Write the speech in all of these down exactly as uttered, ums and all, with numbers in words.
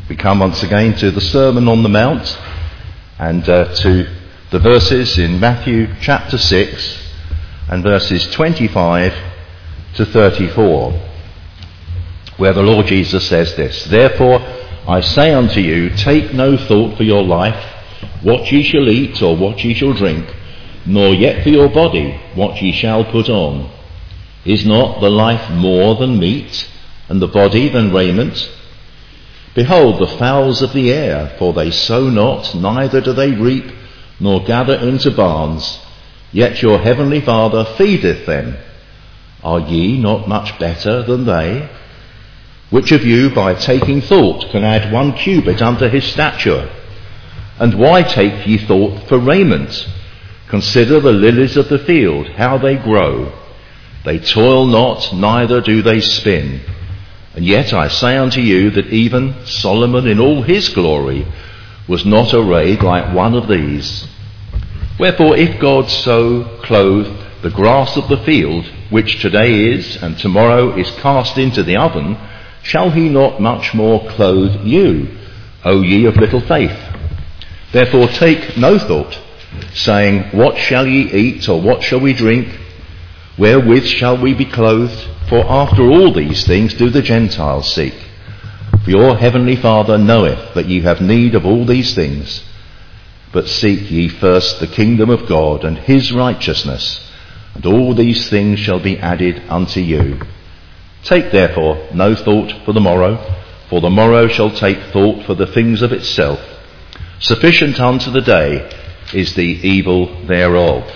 We come once again to the Sermon on the Mount and uh, to the verses in Matthew chapter six and verses twenty-five to thirty-four, where the Lord Jesus says this: "Therefore I say unto you, take no thought for your life, what ye shall eat or what ye shall drink, nor yet for your body, what ye shall put on. Is not the life more than meat, and the body than raiment? Behold the fowls of the air, for they sow not, neither do they reap, nor gather into barns, yet your heavenly Father feedeth them. Are ye not much better than they? Which of you, by taking thought, can add one cubit unto his stature? And why take ye thought for raiment? Consider the lilies of the field, how they grow. They toil not, neither do they spin. And yet I say unto you that even Solomon in all his glory was not arrayed like one of these. Wherefore if God so clothe the grass of the field, which today is and tomorrow is cast into the oven, shall he not much more clothe you, O ye of little faith? Therefore take no thought, saying, what shall ye eat, or what shall we drink? Wherewith shall we be clothed? For after all these things do the Gentiles seek. For your heavenly Father knoweth that ye have need of all these things. But seek ye first the kingdom of God and his righteousness, and all these things shall be added unto you. Take therefore no thought for the morrow, for the morrow shall take thought for the things of itself. Sufficient unto the day is the evil thereof."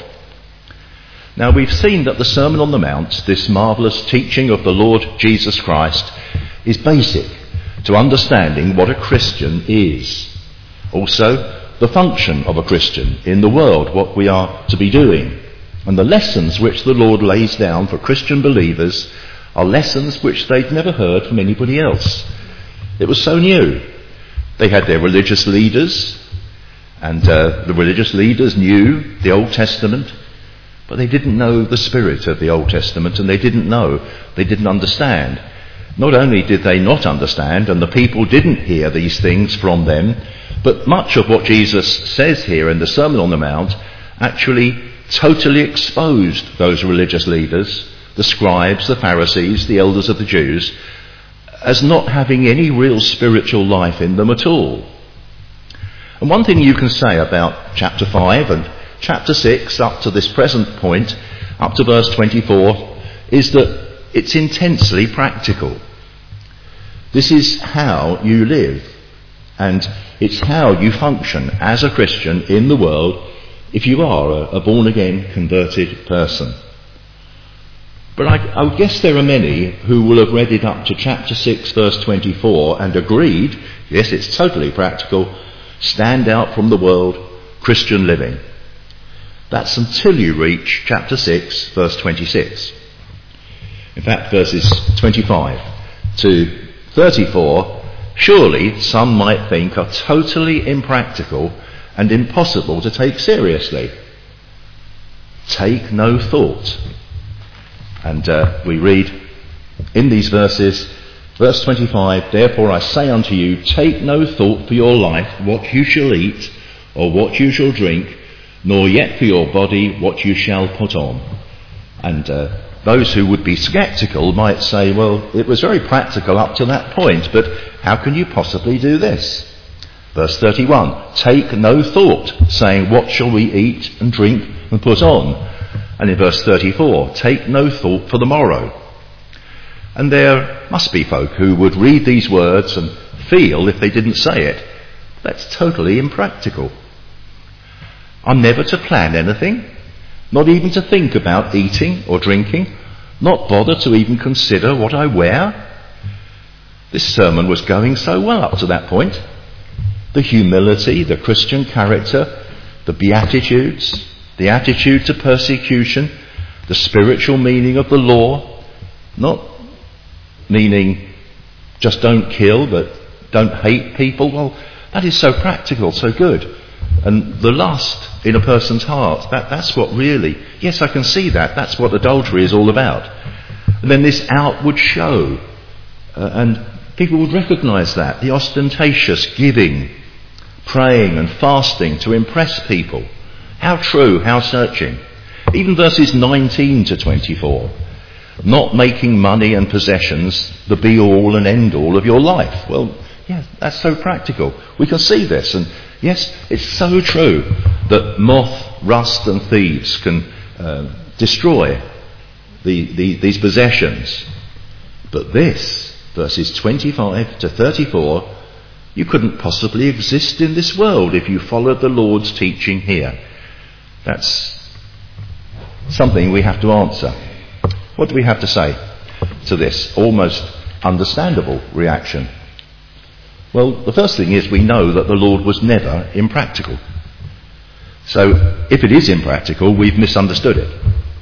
Now we've seen that the Sermon on the Mount, this marvellous teaching of the Lord Jesus Christ, is basic to understanding what a Christian is. Also, the function of a Christian in the world, what we are to be doing. And the lessons which the Lord lays down for Christian believers are lessons which they'd never heard from anybody else. It was so new. They had their religious leaders, and uh, the religious leaders knew the Old Testament, but they didn't know the spirit of the Old Testament, and they didn't know, they didn't understand. Not only did they not understand, and the people didn't hear these things from them, but much of what Jesus says here in the Sermon on the Mount actually totally exposed those religious leaders, the scribes, the Pharisees, the elders of the Jews, as not having any real spiritual life in them at all. And one thing you can say about chapter five and chapter six up to this present point, up to verse twenty-four, is that it's intensely practical. This is how you live, and it's how you function as a Christian in the world if you are a, a born-again, converted person. But I, I would guess there are many who will have read it up to chapter six, verse twenty-four, and agreed, yes, it's totally practical, stand out from the world, Christian living. That's until you reach chapter six, verse twenty-six. In fact, verses twenty-five to thirty-four, surely some might think are totally impractical and impossible to take seriously. Take no thought. And uh, we read in these verses, verse twenty-five, "Therefore I say unto you, take no thought for your life, what you shall eat, or what you shall drink, nor yet for your body, what you shall put on." And uh, those who would be sceptical might say, well, it was very practical up to that point, but how can you possibly do this? Verse thirty-one, "Take no thought, saying, what shall we eat and drink and put on?" And in verse thirty-four, "Take no thought for the morrow." And there must be folk who would read these words and feel, if they didn't say it, that's totally impractical. I'm never to plan anything, not even to think about eating or drinking, not bother to even consider what I wear. This sermon was going so well up to that point. The humility, the Christian character, the Beatitudes, the attitude to persecution, the spiritual meaning of the law, not meaning just don't kill, but don't hate people. Well, that is so practical, so good. And the lust in a person's heart, that, that's what really, yes, I can see that. That's what adultery is all about. And then this outward show. Uh, and people would recognise that, the ostentatious giving, praying and fasting to impress people. How true, how searching. Even verses nineteen to twenty-four. Not making money and possessions the be-all and end-all of your life. Well, yeah, that's so practical. We can see this. And yes, it's so true that moth, rust and thieves can uh, destroy the, the, these possessions. But this, verses twenty-five to thirty-four, you couldn't possibly exist in this world if you followed the Lord's teaching here. That's something we have to answer. What do we have to say to this almost understandable reaction? Well, the first thing is we know that the Lord was never impractical. So if it is impractical, we've misunderstood it.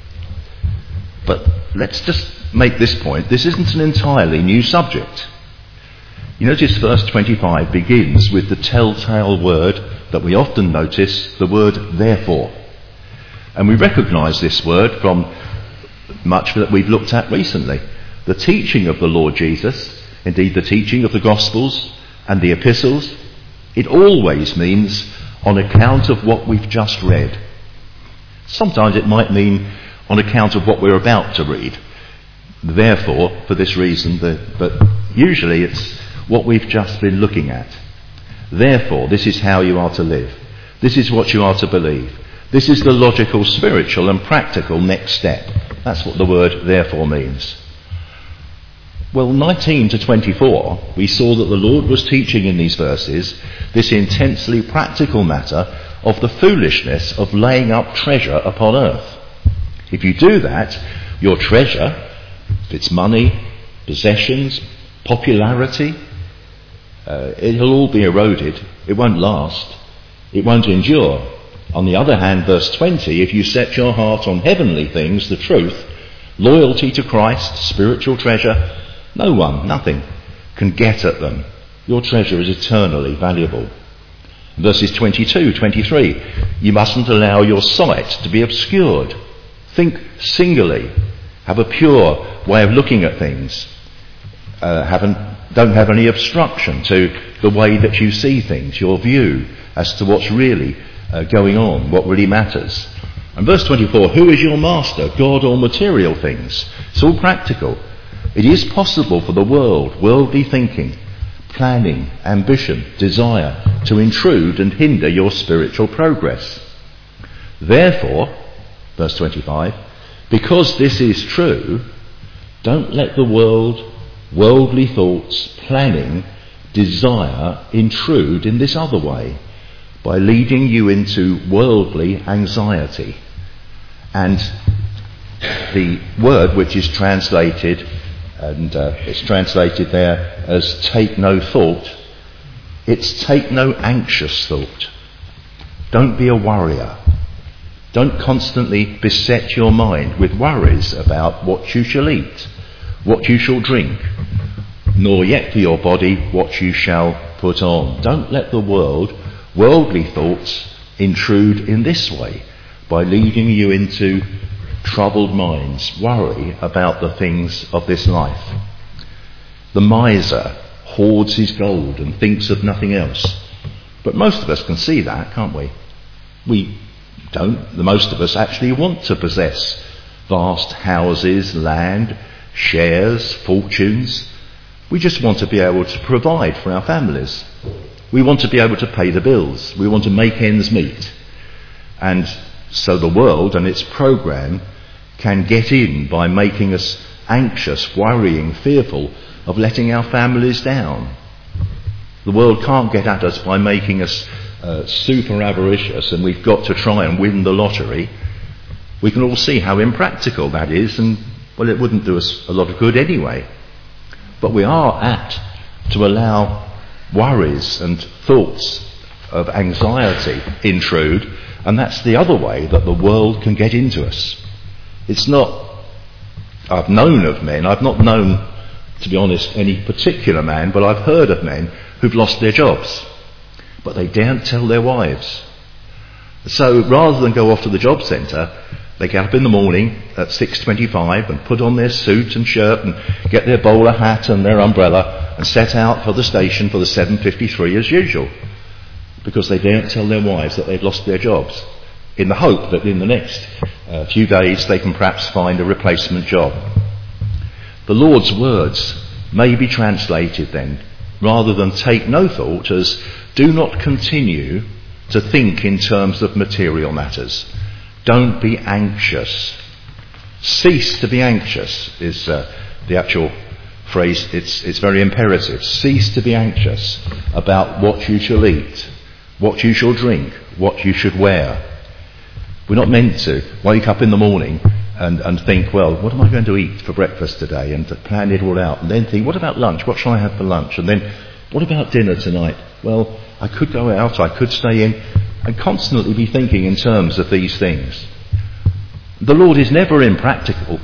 But let's just make this point. This isn't an entirely new subject. You notice verse twenty-five begins with the telltale word that we often notice, the word therefore. And we recognise this word from much that we've looked at recently. The teaching of the Lord Jesus, indeed the teaching of the Gospels and the epistles, it always means on account of what we've just read. Sometimes it might mean on account of what we're about to read. Therefore, for this reason, the, but usually it's what we've just been looking at. Therefore, this is how you are to live. This is what you are to believe. This is the logical, spiritual and practical next step. That's what the word therefore means. Well, nineteen to twenty-four, we saw that the Lord was teaching in these verses this intensely practical matter of the foolishness of laying up treasure upon earth. If you do that, your treasure, if it's money, possessions, popularity, uh, it'll all be eroded. It won't last. It won't endure. On the other hand, verse twenty, if you set your heart on heavenly things, the truth, loyalty to Christ, spiritual treasure, no one, nothing, can get at them. Your treasure is eternally valuable. Verses twenty-two, twenty-three, you mustn't allow your sight to be obscured. Think singularly. Have a pure way of looking at things. Uh, haven't, don't have any obstruction to the way that you see things, your view as to what's really Uh, going on, what really matters. And verse twenty-four, who is your master, God or material things? It's all practical. It is possible for the world, worldly thinking, planning, ambition, desire, to intrude and hinder your spiritual progress. Therefore, verse twenty-five, because this is true, don't let the world, worldly thoughts, planning, desire intrude in this other way, by leading you into worldly anxiety. And the word which is translated, and uh, it's translated there as take no thought, it's take no anxious thought. Don't be a worrier. Don't constantly beset your mind with worries about what you shall eat, what you shall drink, nor yet for your body what you shall put on. Don't let the world worldly thoughts intrude in this way by leading you into troubled minds, worry about the things of this life. The miser hoards his gold and thinks of nothing else. But most of us can see that, can't we? We don't. The most of us actually want to possess vast houses, land, shares, fortunes. We just want to be able to provide for our families. We want to be able to pay the bills. We want to make ends meet. And so the world and its program can get in by making us anxious, worrying, fearful of letting our families down. The world can't get at us by making us uh, super avaricious and we've got to try and win the lottery. We can all see how impractical that is, and well, it wouldn't do us a lot of good anyway. But we are apt to allow worries and thoughts of anxiety intrude, and that's the other way that the world can get into us. It's not, I've known of men, I've not known, to be honest, any particular man, but I've heard of men who've lost their jobs, but they daren't tell their wives. So rather than go off to the job centre, they get up in the morning at six twenty-five and put on their suit and shirt and get their bowler hat and their umbrella and set out for the station for the seven fifty-three as usual, because they daren't tell their wives that they've lost their jobs, in the hope that in the next uh, few days they can perhaps find a replacement job. The Lord's words may be translated then, rather than take no thought, as do not continue to think in terms of material matters. Don't be anxious. Cease to be anxious is uh, the actual phrase. It's, it's very imperative. Cease to be anxious about what you shall eat, what you shall drink, what you should wear. We're not meant to wake up in the morning and, and think, well, what am I going to eat for breakfast today, and to plan it all out, and then think, what about lunch? What shall I have for lunch? And then, what about dinner tonight? Well, I could go out, I could stay in, and constantly be thinking in terms of these things. The Lord is never impractical.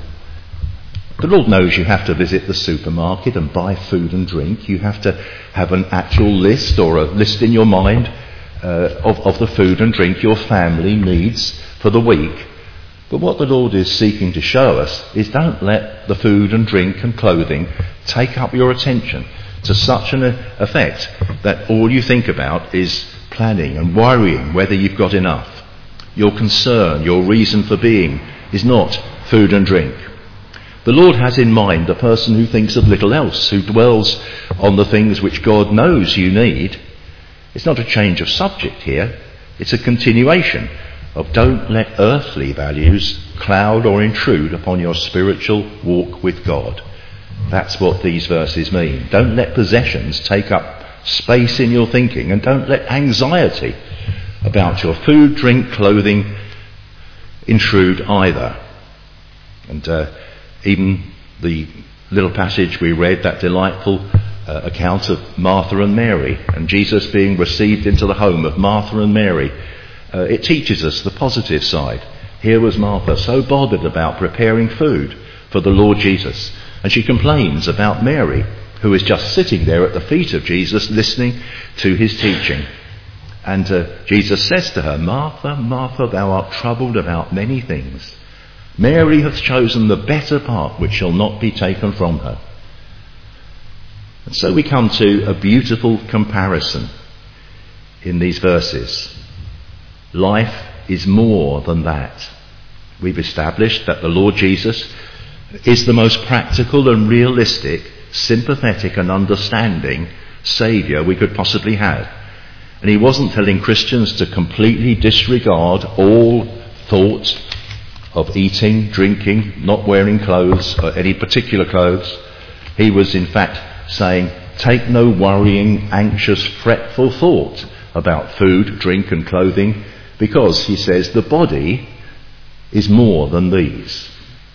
The Lord knows you have to visit the supermarket and buy food and drink. You have to have an actual list, or a list in your mind uh, of, of the food and drink your family needs for the week. But what the Lord is seeking to show us is, don't let the food and drink and clothing take up your attention to such an effect that all you think about is planning and worrying whether you've got enough. Your concern, your reason for being is not food and drink. The Lord has in mind the person who thinks of little else, who dwells on the things which God knows you need. It's not a change of subject here, it's a continuation of, don't let earthly values cloud or intrude upon your spiritual walk with God. That's what these verses mean. Don't let possessions take up space in your thinking, and don't let anxiety about your food, drink, clothing intrude either. And uh, even the little passage we read, that delightful uh, account of Martha and Mary, and Jesus being received into the home of Martha and Mary, uh, it teaches us the positive side. Here was Martha so bothered about preparing food for the Lord Jesus, and she complains about Mary, who is just sitting there at the feet of Jesus listening to his teaching. And uh, Jesus says to her, Martha, Martha, thou art troubled about many things. Mary hath chosen the better part, which shall not be taken from her. And so we come to a beautiful comparison in these verses. Life is more than that. We've established that the Lord Jesus is the most practical and realistic, sympathetic and understanding Saviour we could possibly have. And he wasn't telling Christians to completely disregard all thought of eating, drinking, not wearing clothes, or any particular clothes. He was in fact saying, take no worrying, anxious, fretful thought about food, drink and clothing, because, he says, the body is more than these.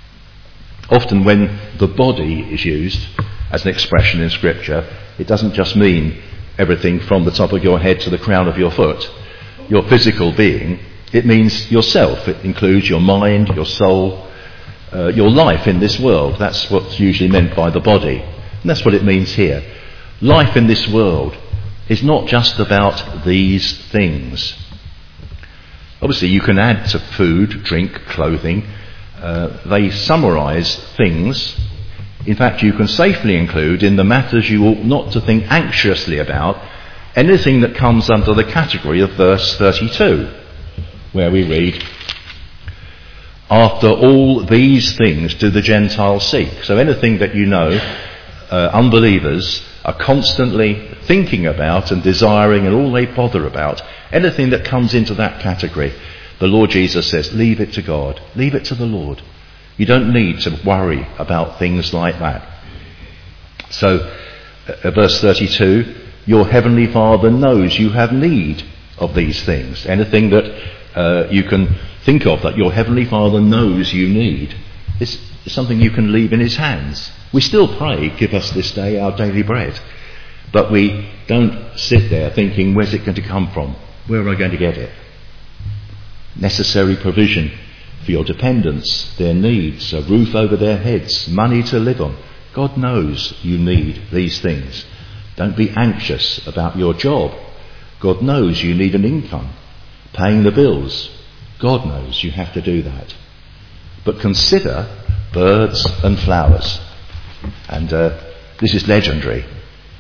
Often when the body is used as an expression in Scripture, it doesn't just mean everything from the top of your head to the crown of your foot, your physical being. It means yourself. It includes your mind, your soul, uh, your life in this world. That's what's usually meant by the body. And that's what it means here. Life in this world is not just about these things. Obviously, you can add to food, drink, clothing. Uh, they summarise things. In fact, you can safely include in the matters you ought not to think anxiously about anything that comes under the category of verse thirty-two, where we read, after all these things do the Gentiles seek. So anything that you know uh, unbelievers are constantly thinking about and desiring, and all they bother about, anything that comes into that category, the Lord Jesus says, leave it to God. Leave it to the Lord. You don't need to worry about things like that. So, uh, verse thirty-two, your heavenly Father knows you have need of these things. Anything that uh, you can think of that your heavenly Father knows you need is something you can leave in his hands. We still pray, give us this day our daily bread. But we don't sit there thinking, where's it going to come from? Where am I going to get it? Necessary provision for your dependents, their needs, a roof over their heads, money to live on. God knows you need these things. Don't be anxious about your job. God knows you need an income. Paying the bills. God knows you have to do that. But consider birds and flowers. And uh, this is legendary.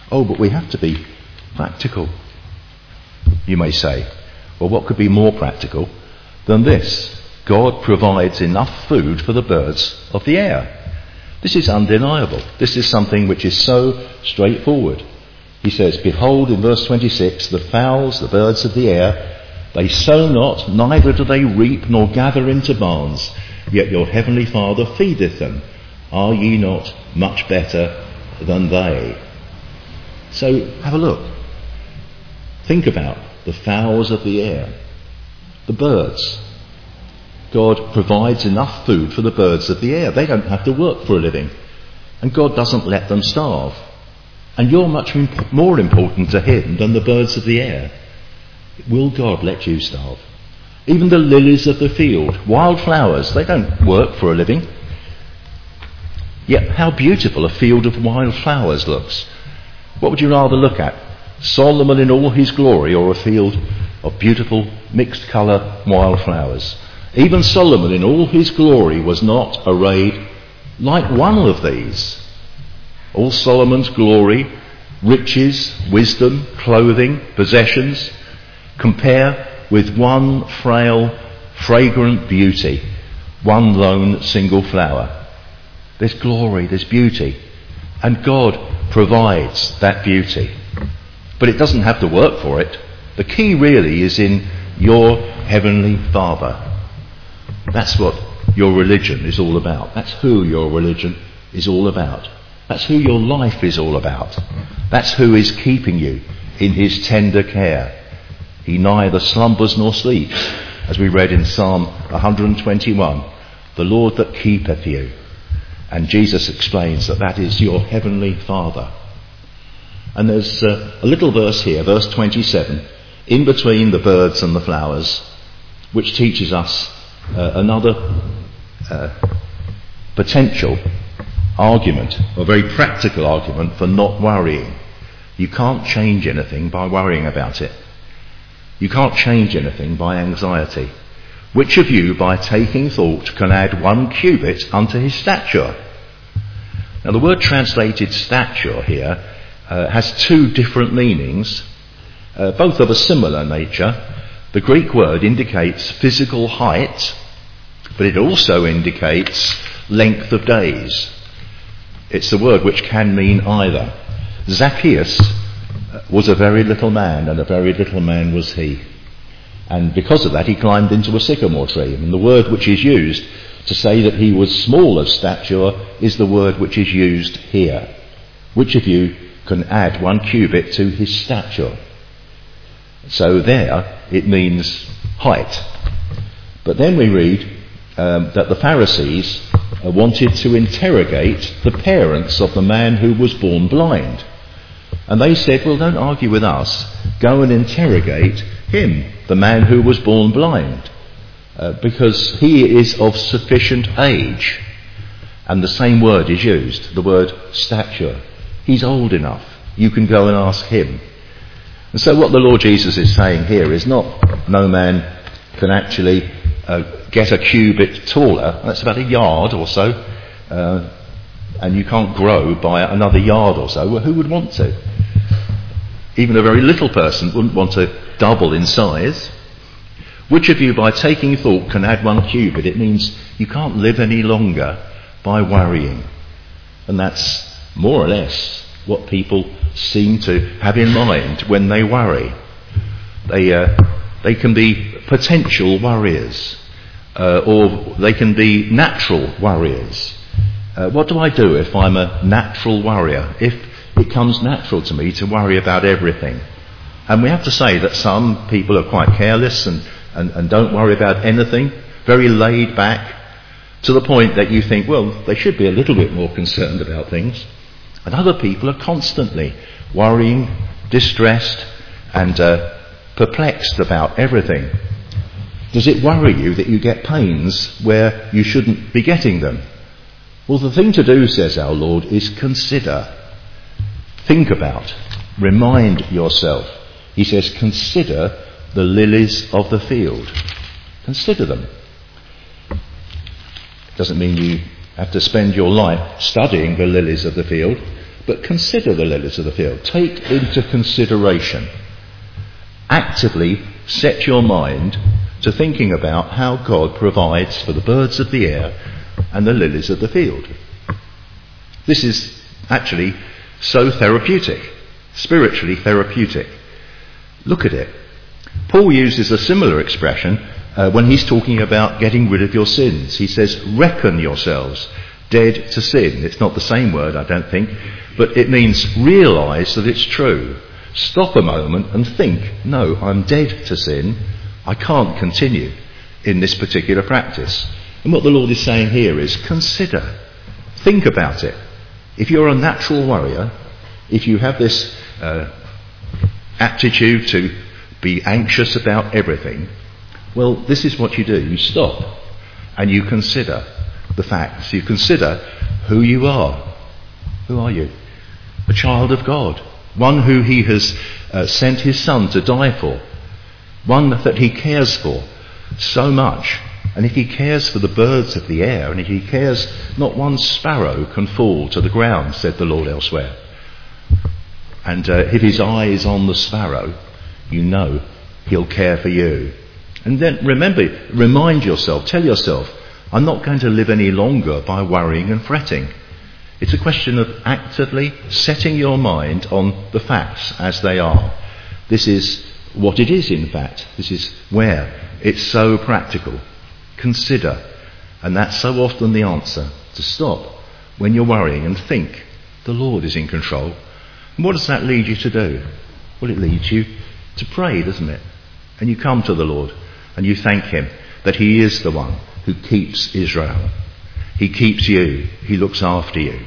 Oh, but we have to be practical. You may say, well, what could be more practical than this? God provides enough food for the birds of the air. This is undeniable. This is something which is so straightforward. He says, behold, in verse twenty-six, the fowls, the birds of the air, they sow not, neither do they reap, nor gather into barns, yet your heavenly Father feedeth them. Are ye not much better than they? So have a look. Think about the fowls of the air, the birds. God provides enough food for the birds of the air. They don't have to work for a living. And God doesn't let them starve. And you're much more important to him than the birds of the air. Will God let you starve? Even the lilies of the field, wild flowers, they don't work for a living. Yet how beautiful a field of wild flowers looks. What would you rather look at? Solomon in all his glory, or a field of beautiful mixed colour wild flowers? Even Solomon in all his glory was not arrayed like one of these. All Solomon's glory, riches, wisdom, clothing, possessions, compare with one frail, fragrant beauty, one lone single flower. There's glory, there's beauty, and God provides that beauty. But it doesn't have to work for it. The key really is in your heavenly Father. That's what your religion is all about. That's who your religion is all about. That's who your life is all about. That's who is keeping you in his tender care. He neither slumbers nor sleeps, as we read in Psalm one twenty-one, the Lord that keepeth you. And Jesus explains that that is your heavenly Father. And there's uh, a little verse here, verse twenty-seven, in between the birds and the flowers, which teaches us uh, another uh, potential argument, a very practical argument for not worrying. You can't change anything by worrying about it. You can't change anything by anxiety. Which of you, by taking thought, can add one cubit unto his stature? Now the word translated stature here uh, has two different meanings, uh, both of a similar nature. The Greek word indicates physical height, but it also indicates length of days. It's the word which can mean either. Zacchaeus was a very little man, and a very little man was he. And because of that, he climbed into a sycamore tree. And the word which is used to say that he was small of stature is the word which is used here. Which of you can add one cubit to his stature? So there, it means height. But then we read um, that the Pharisees uh, wanted to interrogate the parents of the man who was born blind. And they said, well, don't argue with us. Go and interrogate him, the man who was born blind, uh, because he is of sufficient age. And the same word is used, the word stature. He's old enough. You can go and ask him. And so what the Lord Jesus is saying here is not no man can actually uh, get a cubit taller. That's about a yard or so. Uh, and you can't grow by another yard or so. Well, who would want to? Even a very little person wouldn't want to double in size. Which of you, by taking thought, can add one cubit? It means you can't live any longer by worrying. And that's more or less what people seem to have in mind when they worry. They uh, they can be potential worriers, uh, or they can be natural worriers. Uh, what do I do if I'm a natural worrier? If it comes natural to me to worry about everything. And we have to say that some people are quite careless and, and, and don't worry about anything, very laid back, to the point that you think, well, they should be a little bit more concerned about things. And other people are constantly worrying, distressed, and uh, perplexed about everything. Does it worry you that you get pains where you shouldn't be getting them? Well, the thing to do, says our Lord, is consider. Think about, remind yourself. He says, consider the lilies of the field. Consider them. Doesn't mean you have to spend your life studying the lilies of the field, but consider the lilies of the field. Take into consideration. Actively set your mind to thinking about how God provides for the birds of the air and the lilies of the field. This is actually so therapeutic, spiritually therapeutic. Look at it. Paul uses a similar expression uh, when he's talking about getting rid of your sins. He says, reckon yourselves dead to sin. It's not the same word, I don't think, but it means realise that it's true. Stop a moment and think, no, I'm dead to sin. I can't continue in this particular practice. And what the Lord is saying here is consider, think about it. If you're a natural worrier, if you have this uh, aptitude to be anxious about everything, well, this is what you do. You stop and you consider the facts. You consider who you are. Who are you? A child of God. One who he has uh, sent his son to die for. One that he cares for so much. And if he cares for the birds of the air, and if he cares, not one sparrow can fall to the ground, said the Lord elsewhere. And uh, if his eye is on the sparrow, you know he'll care for you. And then remember, remind yourself, tell yourself, I'm not going to live any longer by worrying and fretting. It's a question of actively setting your mind on the facts as they are. This is what it is, in fact. This is where it's so practical. Consider. And that's so often the answer, to stop when you're worrying and think, the Lord is in control. And what does that lead you to do? Well, it leads you to pray, doesn't it? And you come to the Lord and you thank him that he is the one who keeps Israel. He keeps you. He looks after you.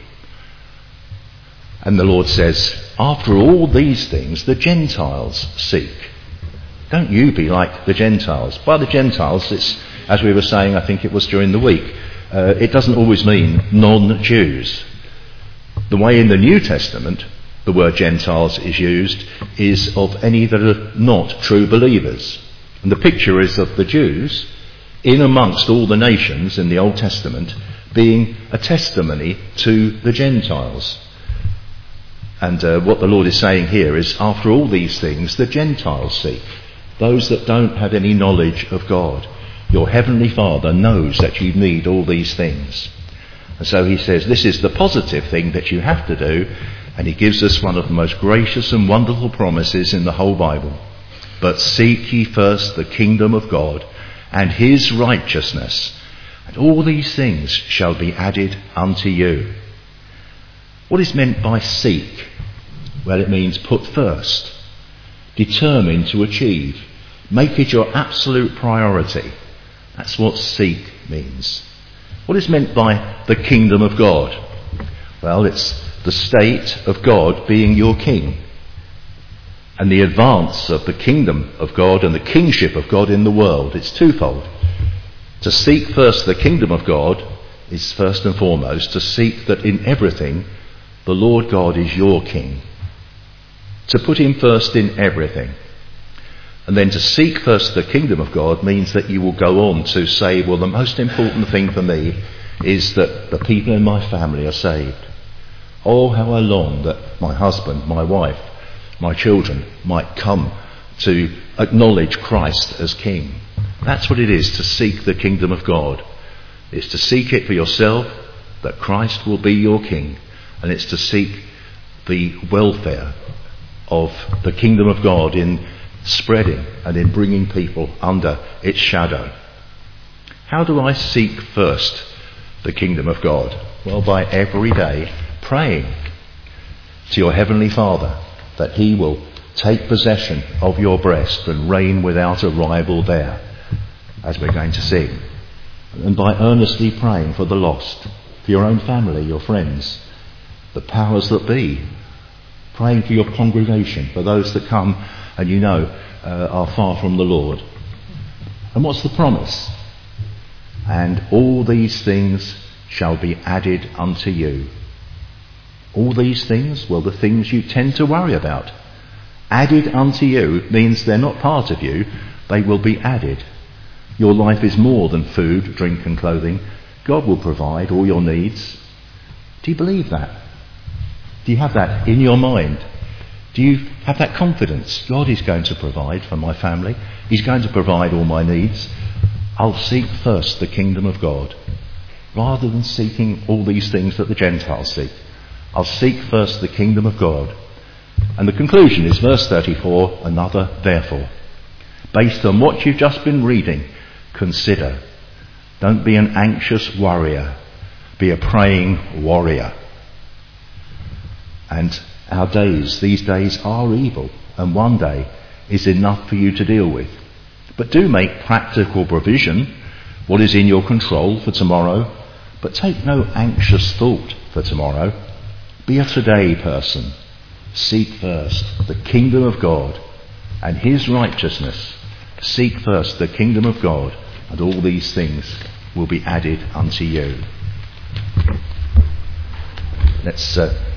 And the Lord says, after all these things, the Gentiles seek. Don't you be like the Gentiles. By the Gentiles, it's, as we were saying, I think it was during the week, uh, it doesn't always mean non-Jews. The way in the New Testament the word Gentiles is used is of any that are not true believers. And the picture is of the Jews in amongst all the nations in the Old Testament being a testimony to the Gentiles. And uh, what the Lord is saying here is, after all these things, the Gentiles seek. Those that don't have any knowledge of God. Your heavenly Father knows that you need all these things. And so he says, this is the positive thing that you have to do. And he gives us one of the most gracious and wonderful promises in the whole Bible. But seek ye first the kingdom of God and his righteousness, and all these things shall be added unto you. What is meant by seek? Well, it means put first, determine to achieve, make it your absolute priority. That's what seek means. What is meant by the kingdom of God? Well, it's the state of God being your king, and the advance of the kingdom of God and the kingship of God in the world. It's twofold. To seek first the kingdom of God is first and foremost to seek that in everything the Lord God is your king. To put him first in everything. And then to seek first the kingdom of God means that you will go on to say, well, the most important thing for me is that the people in my family are saved. Oh, how I long that my husband, my wife, my children might come to acknowledge Christ as King. That's what it is to seek the kingdom of God. It's to seek it for yourself, that Christ will be your King. And it's to seek the welfare of the kingdom of God in spreading and in bringing people under its shadow. How do I seek first the kingdom of God? Well, by every day praying to your heavenly Father that he will take possession of your breast and reign without a rival there, as we're going to sing. And by earnestly praying for the lost, for your own family, your friends, the powers that be, praying for your congregation, for those that come and you know uh, are far from the Lord. And what's the promise? And all these things shall be added unto you. All these things, well, the things you tend to worry about. Added unto you means they're not part of you, they will be added. Your life is more than food, drink and clothing. God will provide all your needs. Do you believe that? Do you have that in your mind? Do you have that confidence? God is going to provide for my family. He's going to provide all my needs. I'll seek first the kingdom of God, rather than seeking all these things that the Gentiles seek. I'll seek first the kingdom of God. And the conclusion is verse thirty-four, another therefore. Based on what you've just been reading, consider. Don't be an anxious worrier. Be a praying warrior. And our days, these days are evil, and one day is enough for you to deal with. But do make practical provision, what is in your control for tomorrow, but take no anxious thought for tomorrow. Be a today person. Seek first the kingdom of God and his righteousness. Seek first the kingdom of God, and all these things will be added unto you. Let's uh,